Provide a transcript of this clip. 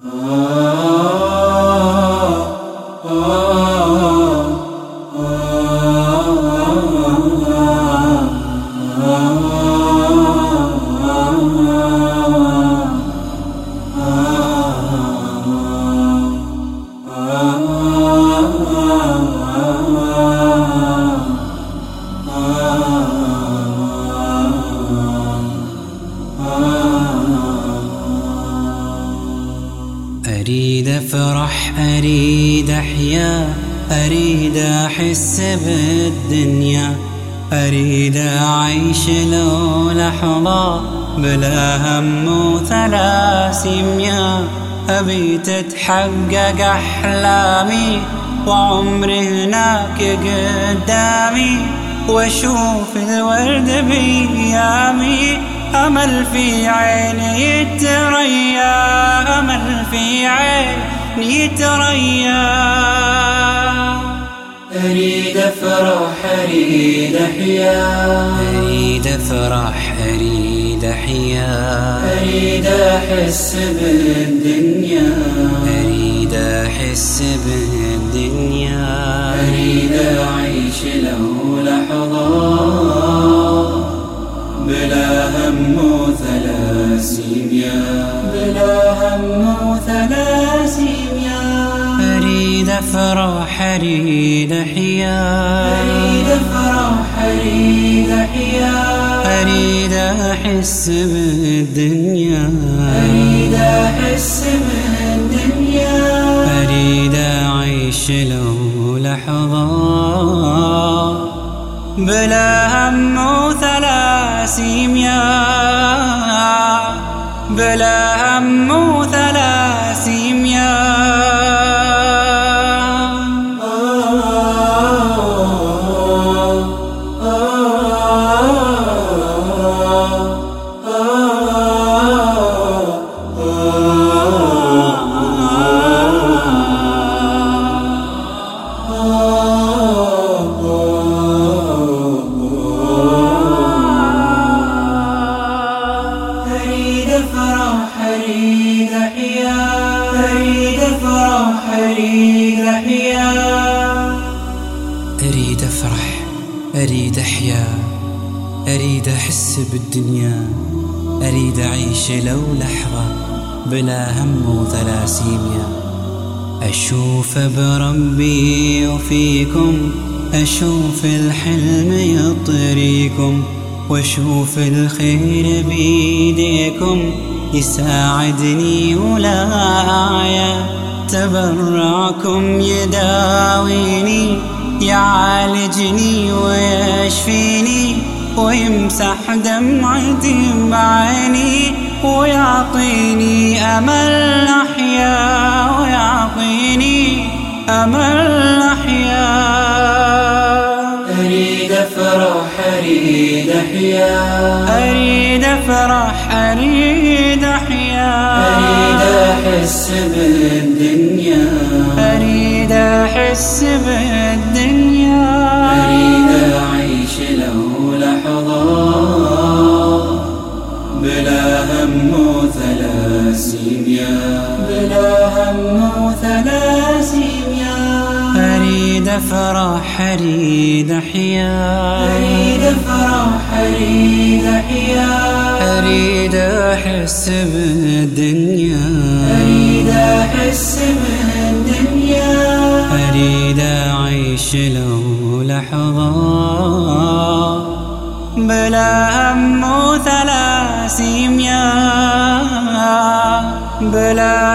أريد أفرح، أريد أحيا، أريد أحس بالدنيا، أريد أعيش لو لحظة بلا هم وثلاسيميا. أبي تتحقق أحلامي وعمري هناك قدامي، وأشوف الورد بيامي. أمل في عيني يتريا، أمل في عيني يتريا. أريد أفرح، أريد أحيا، أريد أفرح، أريد أحيا، أريد أحس بالدنيا، أريد أحس بالدنيا. أريد أعيش لو لحظة بلا هم وثلاسيميا، بلا هم وثلاسيميا. أريد أفرح، أريد أحيا، أريد أفرح، أريد أحيا، أريد أحس بالدنيا، أريد أحس بالدنيا. أريد أعيش لو لحظة بلا هم وثلاسيميا، بلا هم وثلاسيميا. أريد أفرح، أريد أحيا، أريد أفرح، أريد أحيا. أريد أفرح، أريد أحيا، أريد أحس بالدنيا، أريد أعيش لو لحظة بلا هم وثلاسيميا. أشوف بربي وفيكم، أشوف الحلم يطريكم، وأشوف الخير بيديكم يساعدني ولا أعيا. تبرعكم يداويني، يعالجني ويشفيني، ويمسح دمعتي بعيني، ويعطيني أمل أحيا، ويعطيني أمل أحيا. أريد أفرح، أريد أحيا، أريد أفرح، أريد أحيا، أريد أحس بالدنيا، أريد أحس بالدنيا. أريد أعيش لو لحظة بلا هم وثلاسيميا، بلا هم وثلاسيميا. أريد أفرح، أريد أحيا، أريد أفرح، أريد أحيا، أريد أحس بالدنيا، أريد أحس بالدنيا. أريد أعيش لو لحظة بلا هم وثلاسيميا، بلا